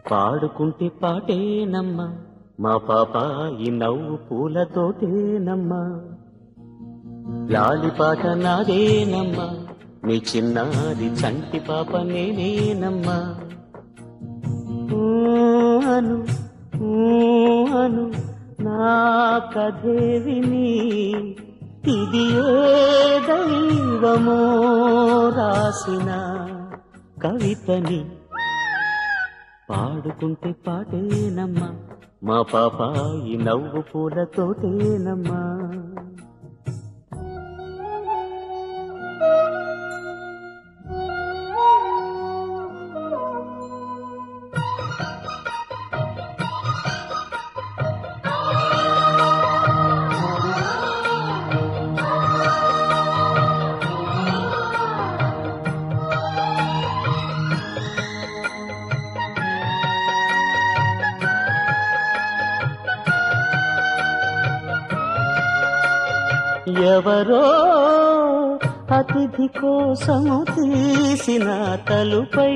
పాడుకుంటే పాటేనమ్మా మా పాపాయి నవ్వు పూలతోటేనమ్మా. లాలిపాట నాదేనమ్మా నీ చిన్నారి చంటి పాప నేనేనమ్మా. అను అను నా కథే విని ఇది ఏ దైవమో రాసిన కవితని. పాడుకుంటే పాటేనమ్మా మా పాపాయి నవ్వు పూలతోటేనమ్మా. ఎవరో అతిథి కోసము తీసిన తలుపై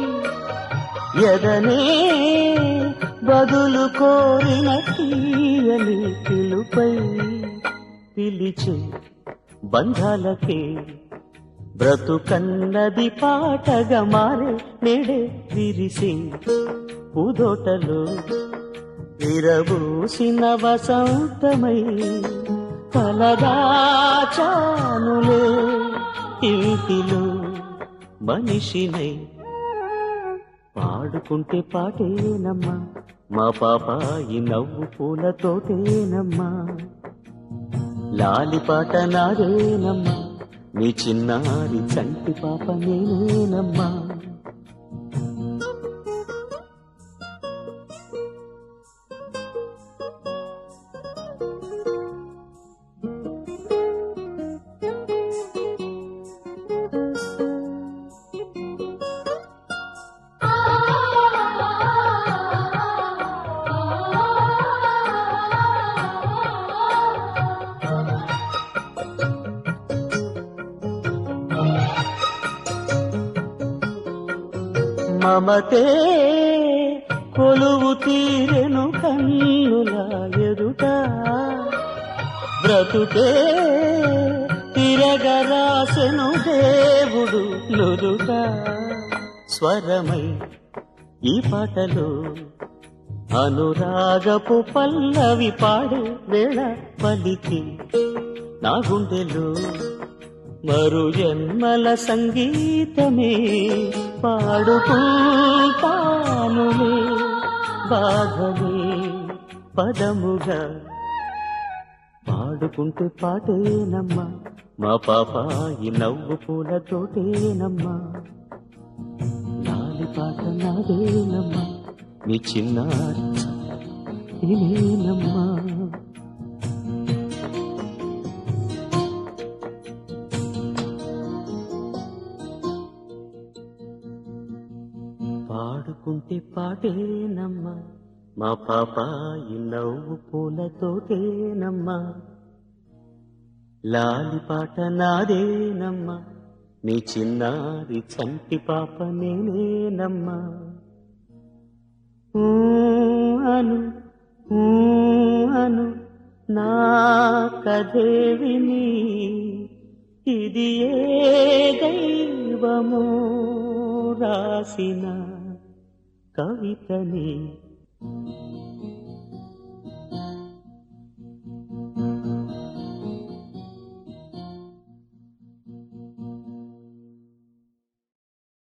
ఎదనే బదులు కోరిన తీయని పిలుపై పిలిచి బంధాలకే బ్రతుకన్నది పాటగా మారే నేడే విరిసి పూదోటలో విరబూసిన వసంతమై కలదాచానులే ఇంటిలో మనిషినై. పాడుకుంటే పాటేనమ్మా మా పాపాయి నవ్వు పూలతోటేనమ్మా. లాలిపాట నాదేనమ్మా నీ చిన్నారి చంటి పాప నేనేనమ్మా. మమతే కొలువు తీరెను కన్నుల ఎదుట బ్రతుకే తిరగరాసెను దేవుడు నుదుట. స్వరమై ఈ పాటలో అనురాగపు పల్లవి పాడే వేళ పలికి నా గుండెలో మరు జన్మల సంగీతమే పాడుకుంటానులే బాధలే పదముగా. పాడుకుంటే పాటేనమ్మా మా పాపాయి నవ్వు పూలతోటేనమ్మా. లాలిపాట నాదేనమ్మా నీ చిన్నారి నేనేనమ్మా. పాడుకుంటే పాటేనమ్మా మా పాపాయి నవ్వు పూలతోటేనమ్మా. లాలిపాట నాదేనమ్మా నీ చిన్నారి చంటి పాప నేనేనమ్మా. అను అను నా కథే విని ఇది ఏ దైవమో రాసిన కవితని.